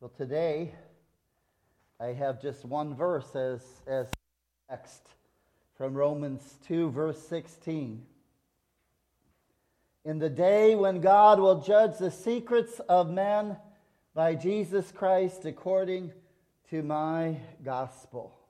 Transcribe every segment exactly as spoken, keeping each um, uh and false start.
Well, today I have just one verse as, as text from Romans two, verse sixteen. In the day when God will judge the secrets of men by Jesus Christ according to my gospel.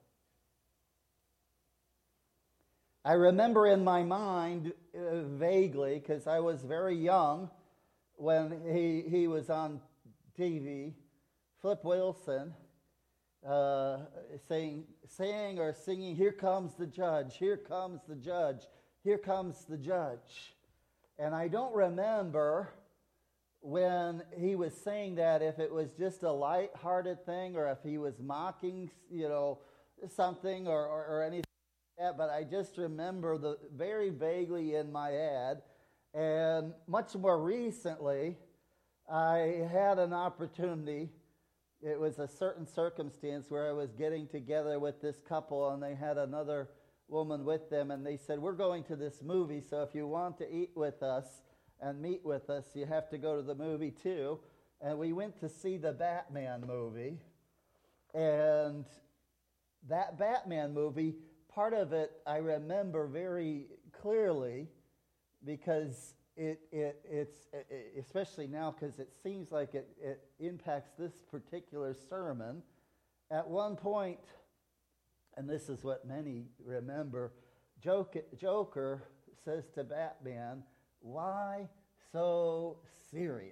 I remember in my mind uh, vaguely, because I was very young when he, he was on T V, Flip Wilson uh, saying, saying or singing, "Here comes the judge, here comes the judge, here comes the judge." And I don't remember when he was saying that, if it was just a light-hearted thing or if he was mocking, you know, something or, or, or anything like that. But I just remember the very vaguely in my head. And much more recently, I had an opportunity. It was a certain circumstance where I was getting together with this couple, and they had another woman with them, and they said, "We're going to this movie, so if you want to eat with us and meet with us, you have to go to the movie too." And we went to see the Batman movie. And that Batman movie, part of it I remember very clearly, because it it it's it, especially now, because it seems like it, it impacts this particular sermon. At one point, and this is what many remember, Joker, Joker says to Batman, "Why so serious?"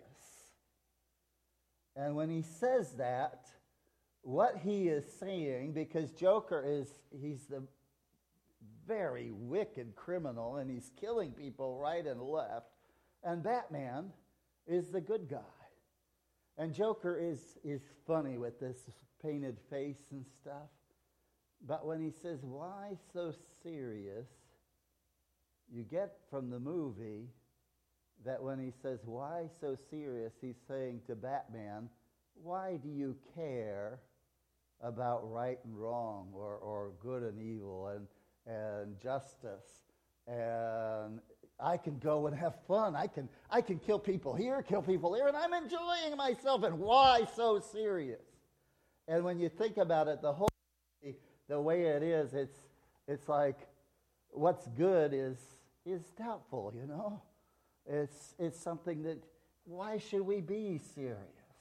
And when he says that, what he is saying, because Joker is, he's the very wicked criminal, and he's killing people right and left, and Batman is the good guy. And Joker is, is funny with this painted face and stuff. But when he says, "Why so serious?" you get from the movie that when he says, "Why so serious?" he's saying to Batman, "Why do you care about right and wrong, or, or good and evil, and, and justice? And I can go and have fun. I can, I can kill people here, kill people there, and I'm enjoying myself. And why so serious?" And when you think about it, the whole the way it is, it's it's like what's good is is doubtful, you know. It's it's something that, why should we be serious?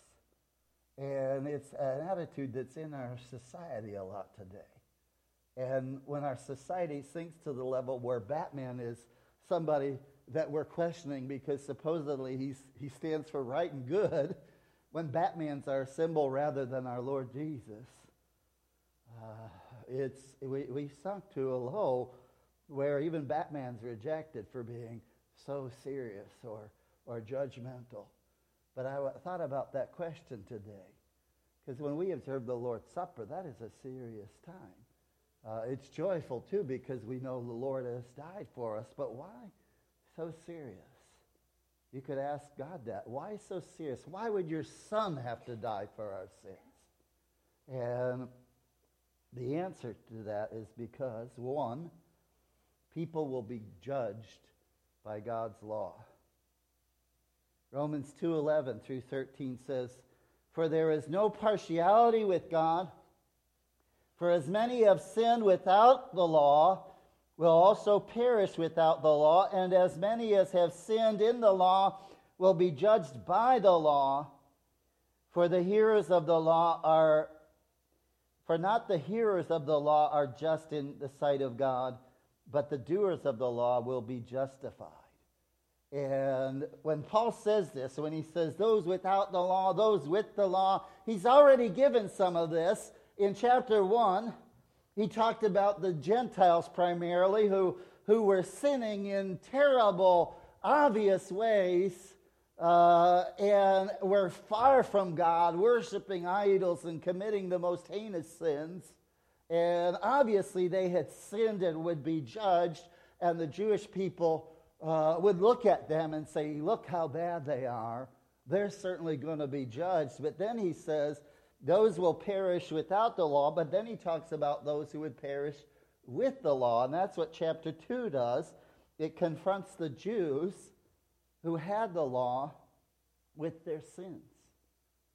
And it's an attitude that's in our society a lot today. And when our society sinks to the level where Batman is somebody that we're questioning because supposedly he's he stands for right and good, when Batman's our symbol rather than our Lord Jesus, uh, it's we, we've sunk to a low where even Batman's rejected for being so serious or, or judgmental. But I w- thought about that question today, because when we observe the Lord's Supper, that is a serious time. Uh, it's joyful, too, because we know the Lord has died for us. But why so serious? You could ask God that. Why so serious? Why would your Son have to die for our sins? And the answer to that is because, one, people will be judged by God's law. Romans two eleven through thirteen says, "For there is no partiality with God, for as many have sinned without the law will also perish without the law, and as many as have sinned in the law will be judged by the law. For the hearers of the law are, for not the hearers of the law are just in the sight of God, but the doers of the law will be justified." And when Paul says this, when he says those without the law, those with the law, he's already given some of this. In chapter one, he talked about the Gentiles primarily who, who were sinning in terrible, obvious ways, uh, and were far from God, worshiping idols and committing the most heinous sins. And obviously they had sinned and would be judged, and the Jewish people uh, would look at them and say, "Look how bad they are. They're certainly going to be judged." But then he says, those will perish without the law, but then he talks about those who would perish with the law, and that's what chapter two does. It confronts the Jews who had the law with their sins.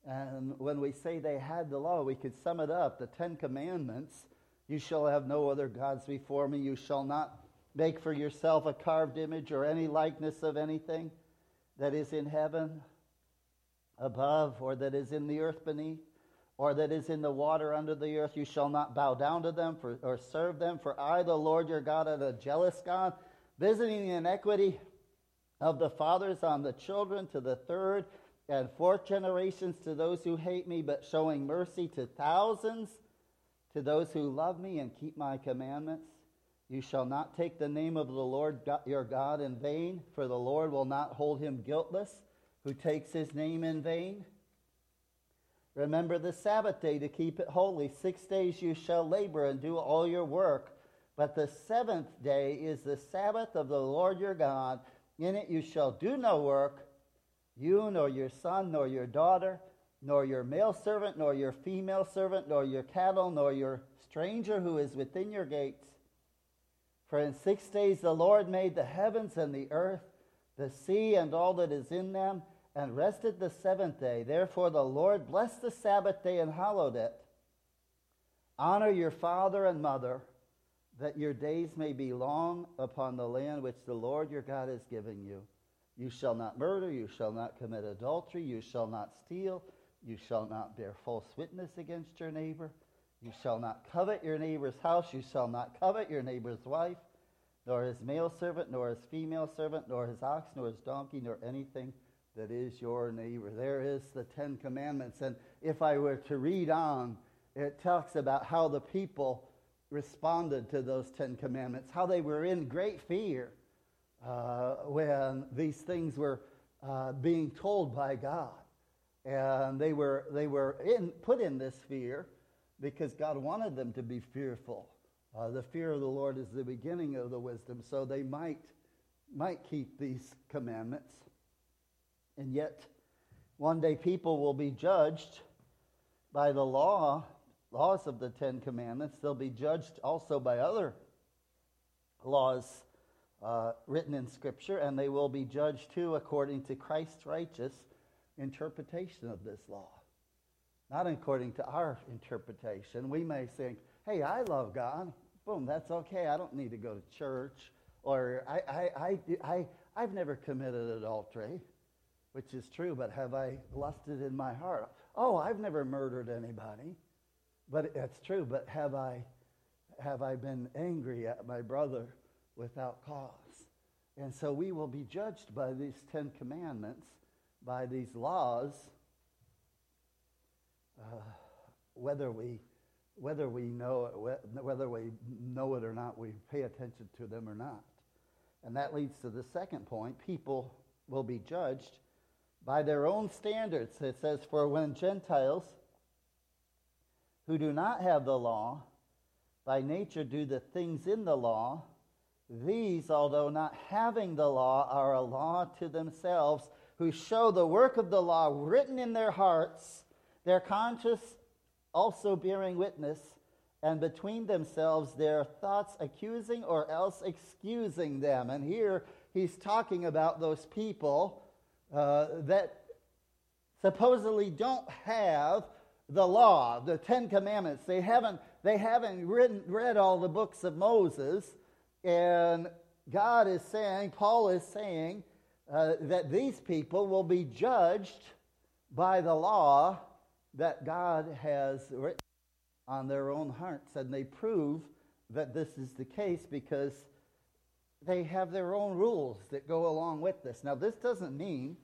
And when we say they had the law, we could sum it up. The Ten Commandments: you shall have no other gods before me. You shall not make for yourself a carved image or any likeness of anything that is in heaven above, or that is in the earth beneath, or that is in the water under the earth. You shall not bow down to them for, or serve them. For I, the Lord your God, am a jealous God, visiting the iniquity of the fathers on the children to the third and fourth generations to those who hate me, but showing mercy to thousands, to those who love me and keep my commandments. You shall not take the name of the Lord your God in vain, for the Lord will not hold him guiltless who takes his name in vain. Remember the Sabbath day to keep it holy. Six days you shall labor and do all your work, but the seventh day is the Sabbath of the Lord your God. In it you shall do no work, you nor your son nor your daughter, nor your male servant nor your female servant, nor your cattle, nor your stranger who is within your gates. For in six days the Lord made the heavens and the earth, the sea and all that is in them, and rested the seventh day. Therefore the Lord blessed the Sabbath day and hallowed it. Honor your father and mother, that your days may be long upon the land which the Lord your God is giving you. You shall not murder, you shall not commit adultery, you shall not steal, you shall not bear false witness against your neighbor, you shall not covet your neighbor's house, you shall not covet your neighbor's wife, nor his male servant, nor his female servant, nor his ox, nor his donkey, nor anything that is your neighbor. There is the Ten Commandments. And if I were to read on, it talks about how the people responded to those Ten Commandments, how they were in great fear uh, when these things were uh, being told by God. And they were they were in, put in this fear because God wanted them to be fearful. Uh, the fear of the Lord is the beginning of the wisdom, so they might might keep these commandments. And yet, one day people will be judged by the law, laws of the Ten Commandments. They'll be judged also by other laws uh, written in Scripture, and they will be judged too according to Christ's righteous interpretation of this law. Not according to our interpretation. We may think, hey, I love God. Boom, that's okay. I don't need to go to church. Or I, I, I, I, I've never committed adultery, which is true, but have I lusted in my heart? Oh, I've never murdered anybody. But it's true, but have I, have I been angry at my brother without cause? And so we will be judged by these Ten Commandments, by these laws, uh, whether we whether we know it, whether we know it or not, we pay attention to them or not. And that leads to the second point. People will be judged by their own standards. It says, for when Gentiles who do not have the law by nature do the things in the law, these, although not having the law, are a law to themselves, who show the work of the law written in their hearts, their conscience also bearing witness, and between themselves their thoughts accusing or else excusing them. And here he's talking about those people uh, that supposedly don't have the law, the Ten Commandments. They haven't, they haven't written, read all the books of Moses. And God is saying, Paul is saying, uh, that these people will be judged by the law that God has written on their own hearts. And they prove that this is the case because they have their own rules that go along with this. Now, this doesn't mean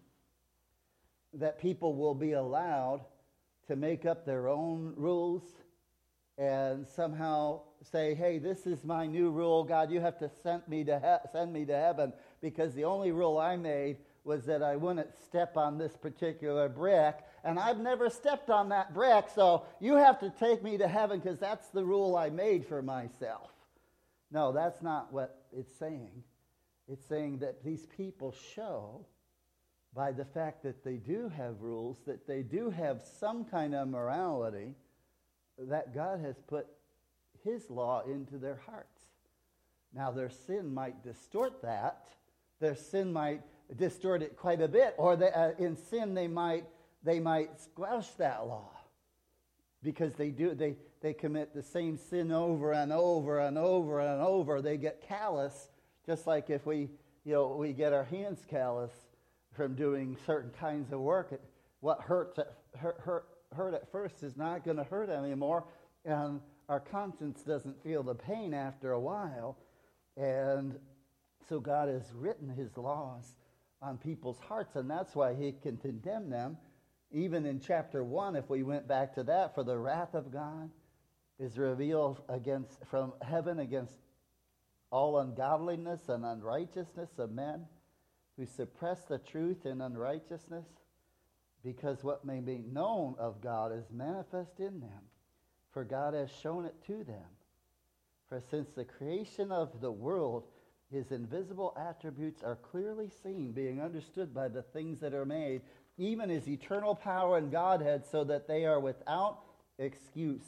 that people will be allowed to make up their own rules and somehow say, hey, this is my new rule. God, you have to send me to he- send me to heaven because the only rule I made was that I wouldn't step on this particular brick, and I've never stepped on that brick, so you have to take me to heaven because that's the rule I made for myself. No, that's not what it's saying. It's saying that these people show by the fact that they do have rules, that they do have some kind of morality, that God has put his law into their hearts. Now, their sin might distort that. Their sin might distort it quite a bit. Or they, uh, in sin, they might they might squelch that law because they do they, they commit the same sin over and over and over and over. They get callous, just like if we you know we get our hands callous from doing certain kinds of work. It, what hurts at, hurt, hurt, hurt at first is not going to hurt anymore, and our conscience doesn't feel the pain after a while. And so God has written his laws on people's hearts, and that's why he can condemn them. Even in chapter one, if we went back to that, for the wrath of God is revealed against from heaven against all ungodliness and unrighteousness of men who suppress the truth in unrighteousness, because what may be known of God is manifest in them, for God has shown it to them. For since the creation of the world, his invisible attributes are clearly seen, being understood by the things that are made, even his eternal power and Godhead, so that they are without excuse.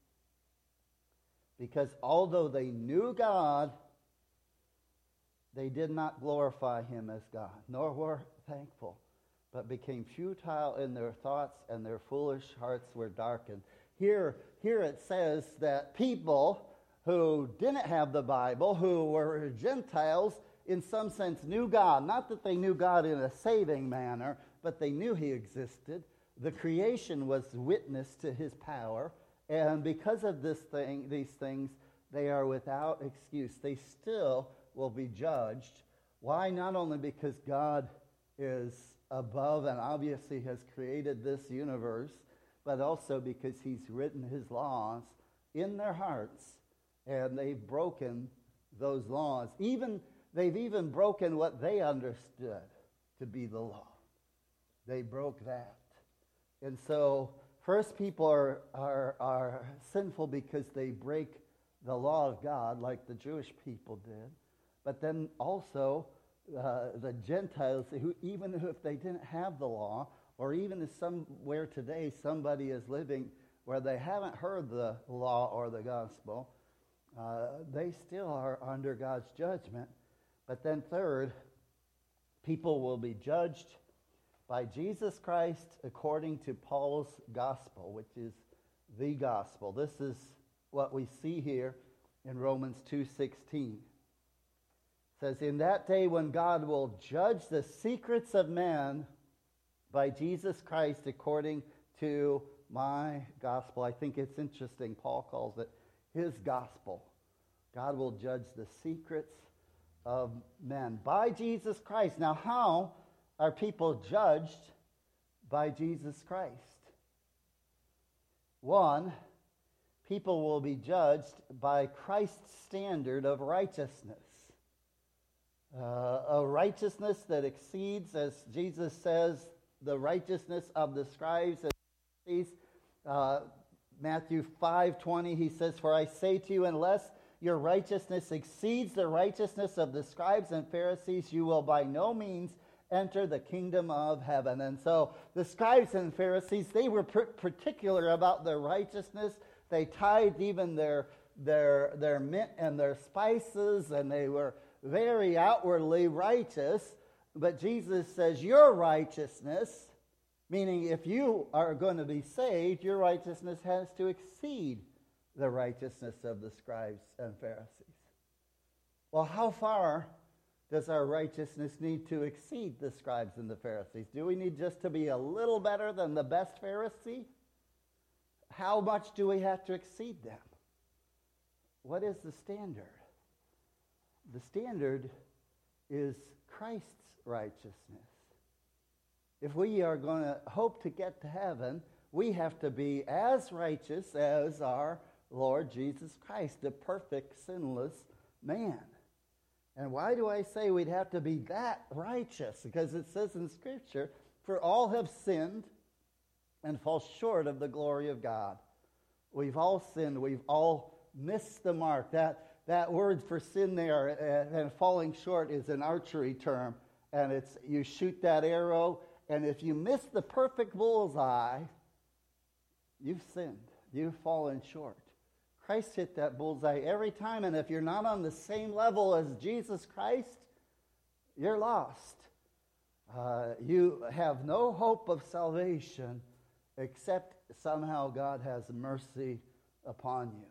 Because although they knew God, they did not glorify him as God, nor were thankful, but became futile in their thoughts, and their foolish hearts were darkened. Here, here it says that people who didn't have the Bible, who were Gentiles, in some sense knew God. Not that they knew God in a saving manner, but they knew he existed. The creation was witness to his power, and because of this thing, these things, they are without excuse. They still will be judged. Why? Not only because God is above and obviously has created this universe, but also because he's written his laws in their hearts, and they've broken those laws. Even they've even broken what they understood to be the law. They broke that. And so first, people are, are, are sinful because they break the law of God like the Jewish people did. But then also uh, the Gentiles, who even if they didn't have the law, or even if somewhere today somebody is living where they haven't heard the law or the gospel, uh, they still are under God's judgment. But then third, people will be judged by Jesus Christ according to Paul's gospel, which is the gospel. This is what we see here in Romans two sixteen. It says, in that day when God will judge the secrets of man by Jesus Christ according to my gospel. I think it's interesting. Paul calls it his gospel. God will judge the secrets of men by Jesus Christ. Now, how are people judged by Jesus Christ? One, people will be judged by Christ's standard of righteousness. Uh, a righteousness that exceeds, as Jesus says, the righteousness of the scribes and Pharisees. Uh, Matthew five twenty, he says, for I say to you, unless your righteousness exceeds the righteousness of the scribes and Pharisees, you will by no means enter the kingdom of heaven. And so the scribes and Pharisees, they were pr- particular about their righteousness. They tithed even their, their, their mint and their spices, and they were very outwardly righteous. But Jesus says your righteousness, meaning if you are going to be saved, your righteousness has to exceed the righteousness of the scribes and Pharisees. Well, how far does our righteousness need to exceed the scribes and the Pharisees? Do we need just to be a little better than the best Pharisee? How much do we have to exceed them? What is the standard? The standard is Christ's righteousness. If we are going to hope to get to heaven, we have to be as righteous as our Lord Jesus Christ, the perfect, sinless man. And why do I say we'd have to be that righteous? Because it says in Scripture, for all have sinned and fall short of the glory of God. We've all sinned. We've all missed the mark. That that word for sin there and, and falling short is an archery term. And it's you shoot that arrow, and if you miss the perfect bullseye, you've sinned. You've fallen short. Christ hit that bullseye every time, and if you're not on the same level as Jesus Christ, you're lost. uh, you have no hope of salvation except somehow God has mercy upon you.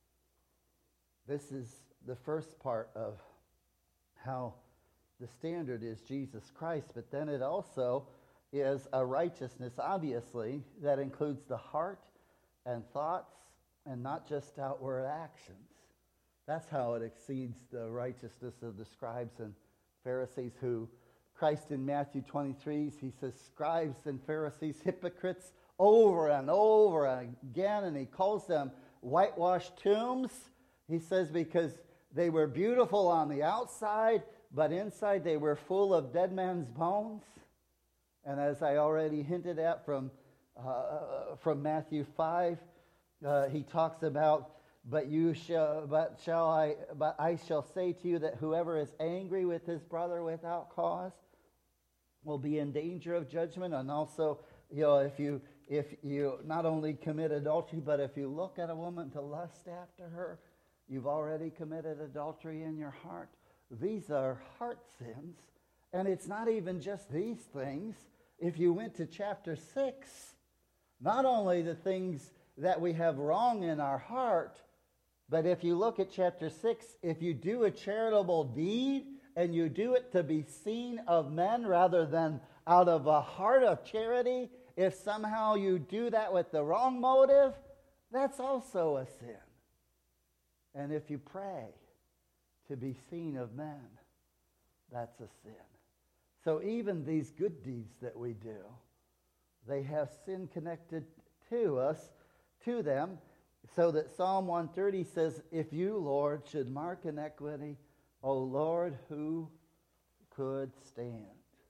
This is the first part of how the standard is Jesus Christ, but then it also is a righteousness, obviously, that includes the heart and thoughts and not just outward actions. That's how it exceeds the righteousness of the scribes and Pharisees who Christ in Matthew twenty-three, he says, scribes and Pharisees, hypocrites, over and over again, and he calls them whitewashed tombs. He says because they were beautiful on the outside, but inside they were full of dead man's bones. And as I already hinted at from uh, from Matthew five, uh, he talks about, but you shall, but shall I, but I shall say to you that whoever is angry with his brother without cause will be in danger of judgment. And also, you know, if you if you not only commit adultery, but if you look at a woman to lust after her, you've already committed adultery in your heart. These are heart sins. And it's not even just these things. If you went to chapter six, not only the things that we have wrong in our heart, but if you look at chapter six, if you do a charitable deed and you do it to be seen of men rather than out of a heart of charity, if somehow you do that with the wrong motive, that's also a sin. And if you pray to be seen of men, that's a sin. So even these good deeds that we do, they have sin connected to us, to them, so that Psalm one thirty says, if you, Lord, should mark iniquity, O Lord, who could stand?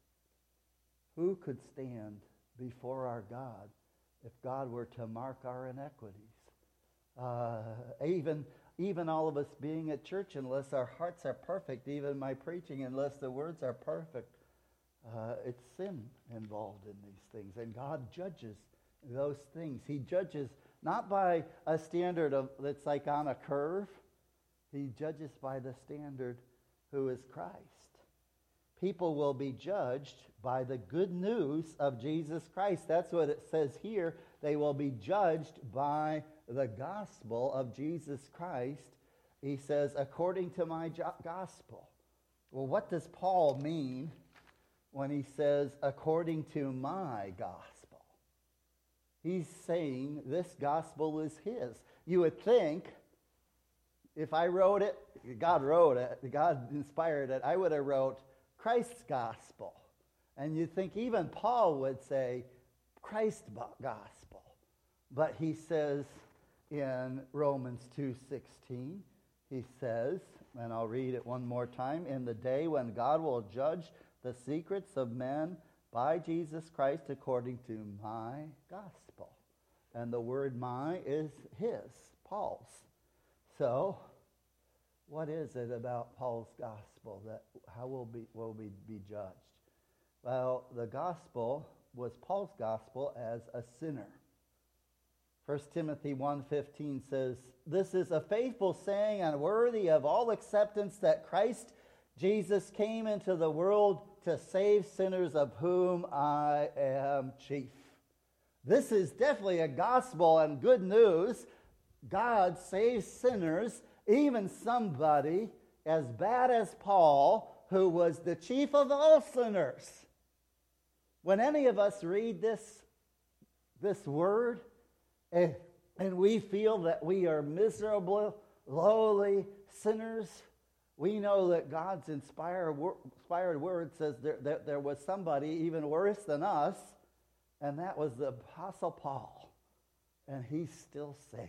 Who could stand before our God if God were to mark our iniquities? Uh, even, even all of us being at church, unless our hearts are perfect, even my preaching, unless the words are perfect, uh, it's sin involved in these things. And God judges those things. He judges not by a standard of that's like on a curve. He judges by the standard who is Christ. People will be judged by the good news of Jesus Christ. That's what it says here. They will be judged by the gospel of Jesus Christ. He says, according to my jo- gospel. Well, what does Paul mean when he says, according to my gospel? He's saying this gospel is his. You would think, if I wrote it, God wrote it, God inspired it, I would have wrote Christ's gospel. And you'd think even Paul would say Christ's gospel. But he says in Romans two sixteen, he says, and I'll read it one more time, in the day when God will judge the secrets of men by Jesus Christ according to my gospel. And the word my is his, Paul's. So, what is it about Paul's gospel that how will be will we be judged? Well, the gospel was Paul's gospel as a sinner. First Timothy one fifteen says, this is a faithful saying and worthy of all acceptance that Christ Jesus came into the world to save sinners, of whom I am chief. This is definitely a gospel and good news. God saves sinners, even somebody as bad as Paul, who was the chief of all sinners. When any of us read this, this word, and, and we feel that we are miserable, lowly sinners, we know that God's inspired, inspired word says there, there, there was somebody even worse than us, and that was the Apostle Paul. And he's still saved.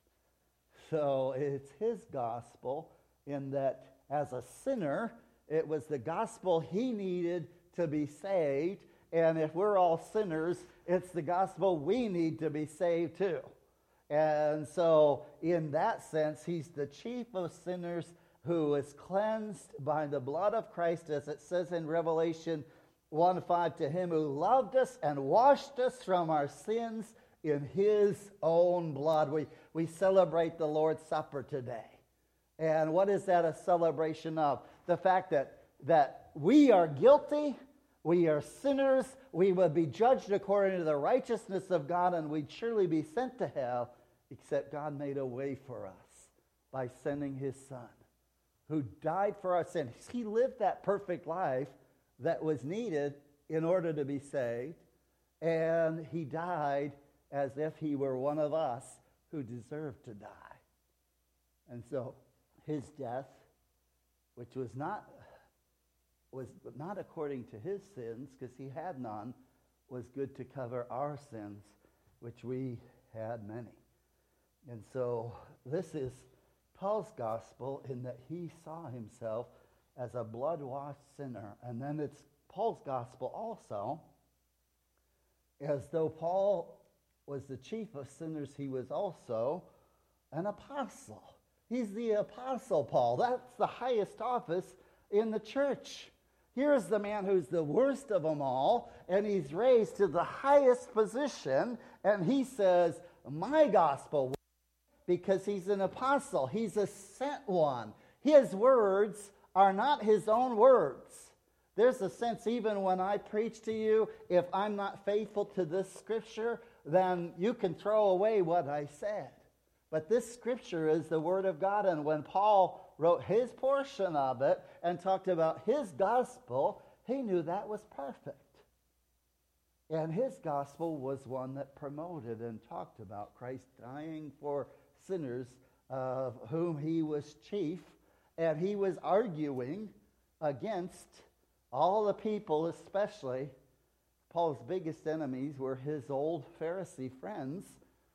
So it's his gospel in that as a sinner, it was the gospel he needed to be saved. And if we're all sinners, it's the gospel we need to be saved too. And so in that sense, he's the chief of sinners who is cleansed by the blood of Christ, as it says in Revelation one five, to him who loved us and washed us from our sins in his own blood. We, we celebrate the Lord's Supper today. And what is that a celebration of? The fact that, that we are guilty, We are sinners. We would be judged according to the righteousness of God, and we'd surely be sent to hell, except God made a way for us by sending his Son, who died for our sins. He lived that perfect life that was needed in order to be saved, and he died as if he were one of us who deserved to die. And so his death, which was not was not according to his sins, because he had none, was good to cover our sins, which we had many. And so this is Paul's gospel in that he saw himself as a blood-washed sinner. And then it's Paul's gospel also, as though Paul was the chief of sinners, he was also an apostle. He's the Apostle Paul. That's the highest office in the church. Here's the man who's the worst of them all, and he's raised to the highest position, and he says, my gospel, because he's an apostle. He's a sent one. His words are not his own words. There's a sense, even when I preach to you, if I'm not faithful to this scripture, then you can throw away what I said. But this scripture is the word of God, and when Paul wrote his portion of it and talked about his gospel, he knew that was perfect. And his gospel was one that promoted and talked about Christ dying for sinners, of whom he was chief, and he was arguing against all the people, especially Paul's biggest enemies were his old Pharisee friends,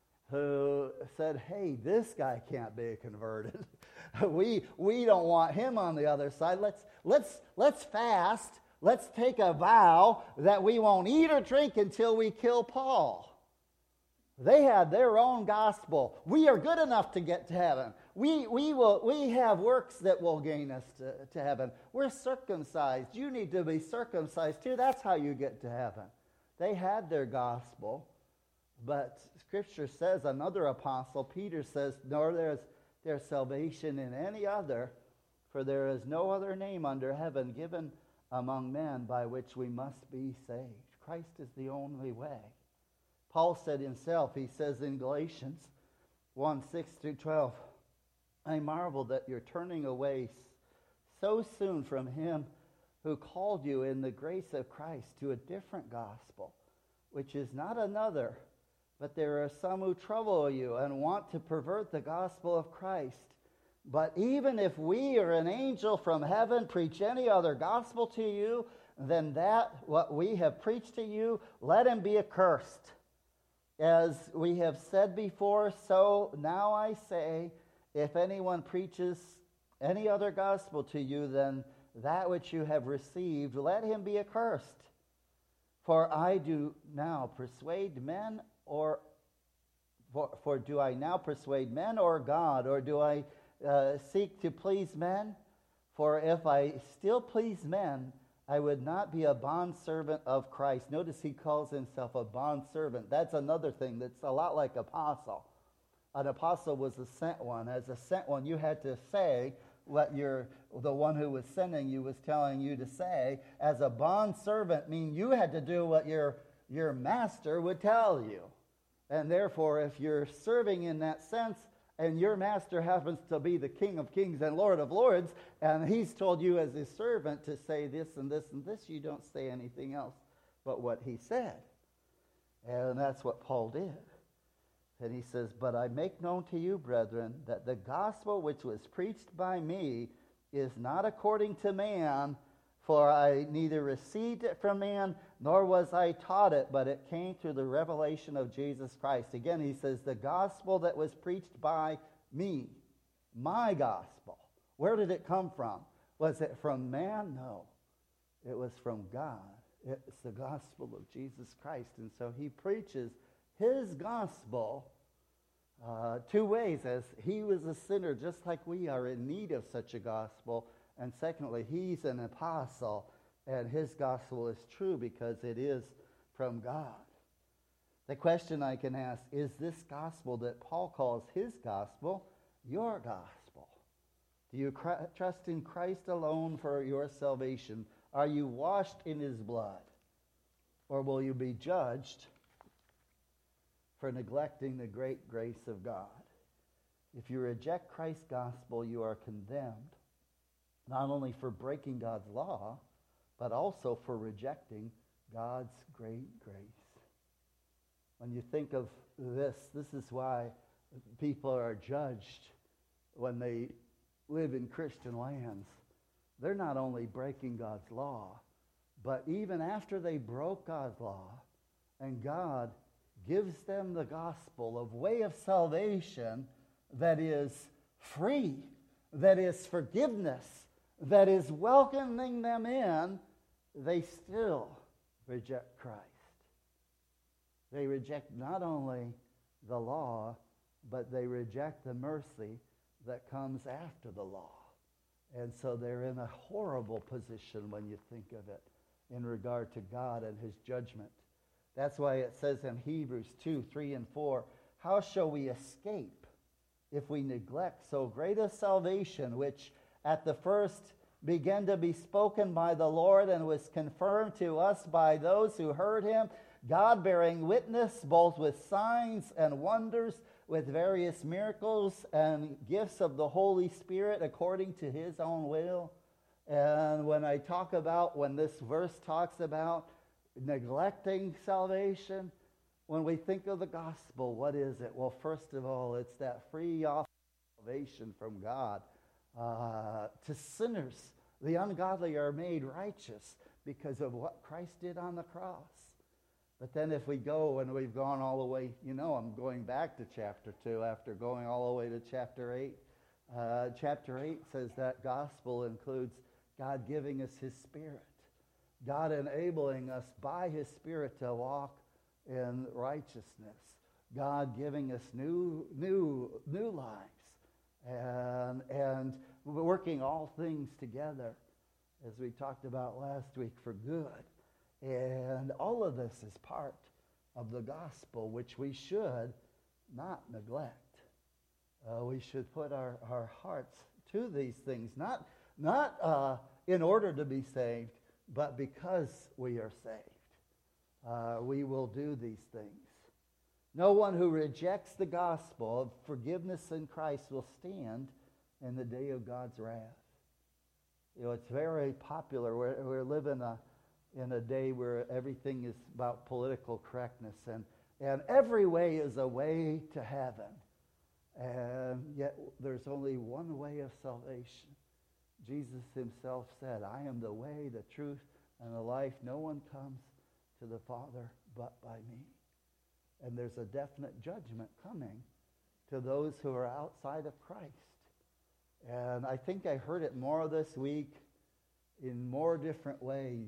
who said, hey, this guy can't be converted. we we don't want him on the other side. Let's let's let's fast. Let's take a vow that we won't eat or drink until we kill Paul. They had their own gospel. We are good enough to get to heaven. We we will we have works that will gain us to, to heaven. We're circumcised. You need to be circumcised too. That's how you get to heaven. They had their gospel. But Scripture says, another apostle, Peter says, nor there is there's salvation in any other, for there is no other name under heaven given among men by which we must be saved. Christ is the only way. Paul said himself, he says in Galatians one, six through twelve, I marvel that you're turning away so soon from him who called you in the grace of Christ to a different gospel, which is not another, but there are some who trouble you and want to pervert the gospel of Christ. But even if we or an angel from heaven preach any other gospel to you than that what we have preached to you, let him be accursed. As we have said before, so now I say, if anyone preaches any other gospel to you than that which you have received, let him be accursed. For I do now persuade men Or for, for do I now persuade men or God, or do I uh, seek to please men? For if I still please men, I would not be a bondservant of Christ. Notice he calls himself a bondservant. That's another thing that's a lot like apostle. An apostle was a sent one. As a sent one, you had to say what your the one who was sending you was telling you to say. As a bondservant, mean you had to do what your your master would tell you. And therefore, if you're serving in that sense, and your master happens to be the King of Kings and Lord of Lords, and he's told you as his servant to say this and this and this, you don't say anything else but what he said. And that's what Paul did. And he says, but I make known to you, brethren, that the gospel which was preached by me is not according to man, for I neither received it from man, nor was I taught it, but it came through the revelation of Jesus Christ. Again, he says, the gospel that was preached by me, my gospel. Where did it come from? Was it from man? No. It was from God. It's the gospel of Jesus Christ. And so he preaches his gospel uh, two ways, as he was a sinner just like we are in need of such a gospel. And secondly, he's an apostle, and his gospel is true because it is from God. The question I can ask, is this gospel that Paul calls his gospel your gospel? Do you cr- trust in Christ alone for your salvation? Are you washed in his blood? Or will you be judged for neglecting the great grace of God? If you reject Christ's gospel, you are condemned, not only for breaking God's law, but also for rejecting God's great grace. When you think of this, this is why people are judged when they live in Christian lands. They're not only breaking God's law, but even after they broke God's law, and God gives them the gospel of way of salvation that is free, that is forgiveness, that is welcoming them in, they still reject Christ. They reject not only the law, but they reject the mercy that comes after the law. And so they're in a horrible position when you think of it in regard to God and his judgment. That's why it says in Hebrews two, three, and four, how shall we escape if we neglect so great a salvation, which at the first began to be spoken by the Lord and was confirmed to us by those who heard him, God bearing witness both with signs and wonders, with various miracles and gifts of the Holy Spirit according to his own will. And when I talk about, when this verse talks about neglecting salvation, when we think of the gospel, what is it? Well, first of all, it's that free offer of salvation from God uh, to sinners. The ungodly are made righteous because of what Christ did on the cross. But then if we go, and we've gone all the way, you know, I'm going back to chapter two after going all the way to chapter eight. Uh, chapter eight says that gospel includes God giving us his Spirit, God enabling us by his Spirit to walk in righteousness, God giving us new, new, new lives, and and working all things together, as we talked about last week, for good. And all of this is part of the gospel, which we should not neglect. Uh, we should put our, our hearts to these things, not, not uh, in order to be saved, but because we are saved. Uh, we will do these things. No one who rejects the gospel of forgiveness in Christ will stand in the day of God's wrath. You know, it's very popular. We're, we're living a in a day where everything is about political correctness, and, and every way is a way to heaven. And yet there's only one way of salvation. Jesus himself said, I am the way, the truth, and the life. No one comes to the Father but by me. And there's a definite judgment coming to those who are outside of Christ. And I think I heard it more this week in more different ways.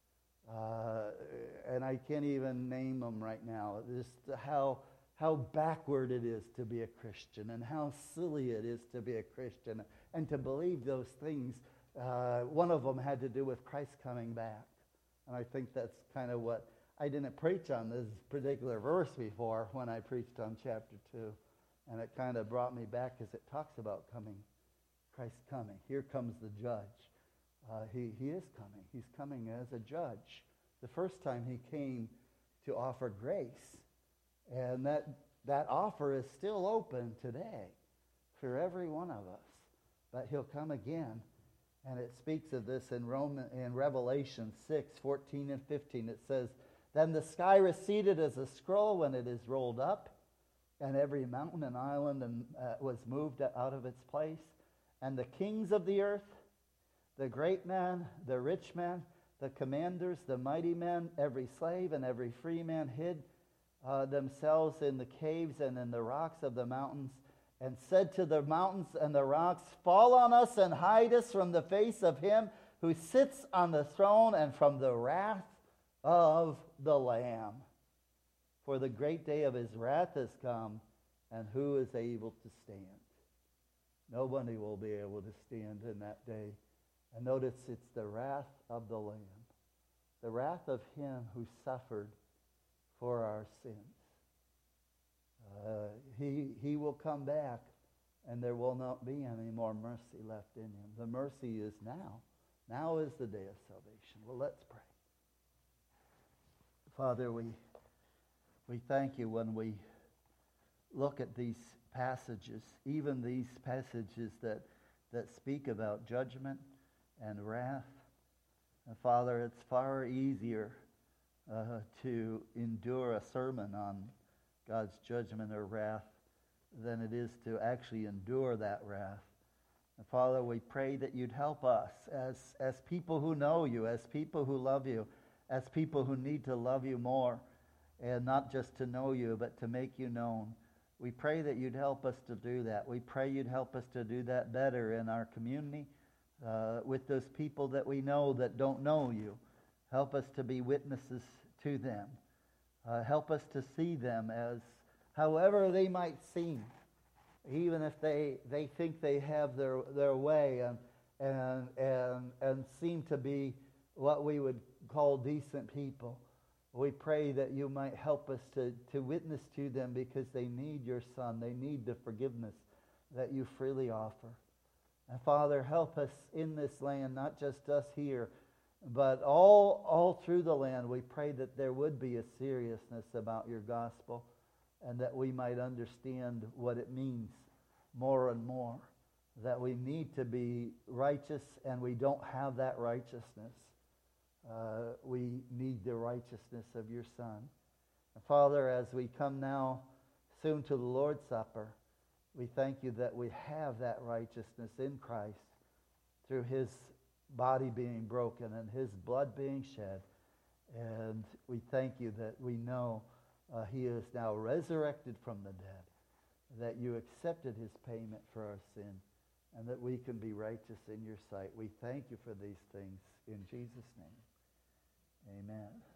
Uh, and I can't even name them right now. Just how how backward it is to be a Christian, and how silly it is to be a Christian, and to believe those things. Uh, one of them had to do with Christ coming back, and I think that's kind of what I didn't preach on this particular verse before when I preached on chapter two, and it kind of brought me back as it talks about coming, Christ coming. Here comes the judge. Uh, he, he is coming. He's coming as a judge. The first time he came to offer grace. And that, that offer is still open today for every one of us. But he'll come again. And it speaks of this in Roman, in Revelation six, fourteen and fifteen. It says, then the sky receded as a scroll when it is rolled up, and every mountain and island and, uh, was moved out of its place. And the kings of the earth, the great man, the rich man, the commanders, the mighty men, every slave and every free man hid uh, themselves in the caves and in the rocks of the mountains, and said to the mountains and the rocks, fall on us and hide us from the face of him who sits on the throne and from the wrath of the Lamb. For the great day of his wrath has come, and who is able to stand? Nobody will be able to stand in that day. And notice it's the wrath of the Lamb, the wrath of him who suffered for our sins. Uh, he, he will come back, and there will not be any more mercy left in him. The mercy is now. Now is the day of salvation. Well, let's pray. Father, we we thank you when we look at these passages, even these passages that, that speak about judgment and wrath. And Father, it's far easier uh, to endure a sermon on God's judgment or wrath than it is to actually endure that wrath. And Father, we pray that you'd help us as, as people who know you, as people who love you, as people who need to love you more, and not just to know you, but to make you known. We pray that you'd help us to do that. We pray you'd help us to do that better in our community, uh, with those people that we know that don't know you. Help us to be witnesses to them. Uh, help us to see them as however they might seem, even if they, they think they have their, their way and, and, and, and seem to be what we would call decent people. We pray that you might help us to, to witness to them because they need your Son. They need the forgiveness that you freely offer. And Father, help us in this land, not just us here, but all, all through the land. We pray that there would be a seriousness about your gospel and that we might understand what it means more and more, that we need to be righteous and we don't have that righteousness. Uh, we need the righteousness of your Son. And Father, as we come now soon to the Lord's Supper, we thank you that we have that righteousness in Christ through his body being broken and his blood being shed. And we thank you that we know uh, he is now resurrected from the dead, that you accepted his payment for our sin, and that we can be righteous in your sight. We thank you for these things in Jesus' name. Amen.